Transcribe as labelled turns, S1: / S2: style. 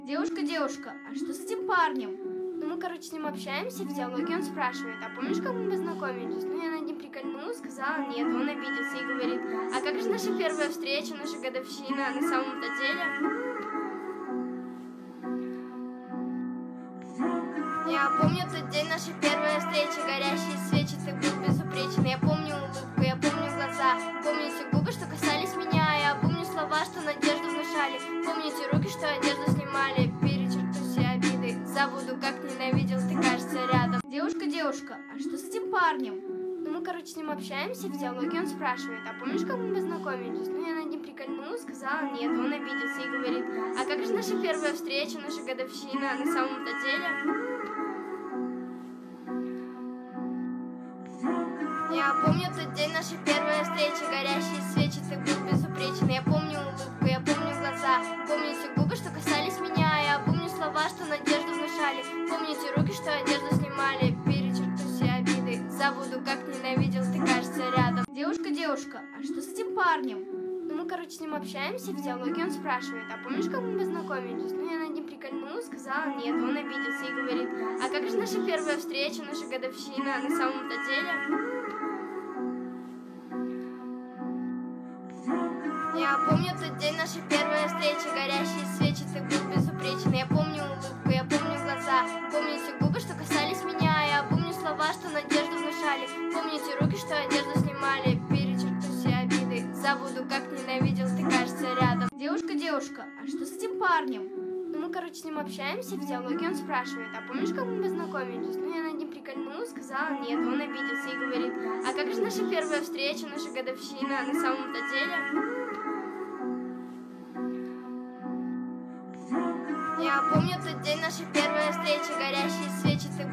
S1: Девушка, а что с этим парнем? Ну, мы, короче, с ним общаемся в диалоге, он спрашивает, а помнишь, как мы познакомились? Ну, я над ним прикольнула, сказала нет, он обиделся и говорит, а как же наша первая встреча, наша годовщина, а на самом-то деле? Я помню тот день, наша первая встреча, горящие свечи, ты был безупречен. Я помню улыбку, я помню глаза, помню те губы, что касались меня. Я помню слова, что надежду внушали, помню те руки, что одежду снимали. Перечеркну все обиды, забуду, как ненавидел, ты, кажется, рядом. Девушка, а что с этим парнем? Ну, мы, короче, с ним общаемся в диалоге, он спрашивает, а помнишь, как мы познакомились? Ну, я над ним прикольнула, сказала нет, он обиделся и говорит, а как же наша первая встреча, наша годовщина, а на самом-то деле? Я помню тот день, наша первая встреча, горящие свечи, ты был безупречен. Я помню улыбку, я помню глаза, помню те губы, что касались меня. Я помню слова, что надежду внушали, помню те руки, что одежду снимали. Перечеркну все обиды, забуду, как ненавидел, ты, кажется, рядом. Девушка, а что с этим парнем? Ну, мы, короче, с ним общаемся в диалоге, он спрашивает, а помнишь, как мы познакомились? Ну, я над ним прикольнула, сказала нет, он обиделся и говорит, а как же наша первая встреча, наша годовщина, а на самом-то деле? Я помню тот день, наша первая встреча, горящие свечи, ты был безупречен. Я помню улыбку, я помню глаза, помню те губы, что касались меня. Я помню слова, что надежду внушали, помню те руки, что одежду снимали. Перечеркну все обиды, забуду, как ненавидел, ты, кажется, рядом. Девушка, а что с этим парнем? Ну, мы, короче, с ним общаемся в диалоге, он спрашивает, а помнишь, как мы познакомились? Ну, я над ним прикольнула, сказала нет, он обиделся и говорит, а как же наша первая встреча, наша годовщина, а на самом-то деле? Я помню тот день, наша первая встреча, горящие свечи, ты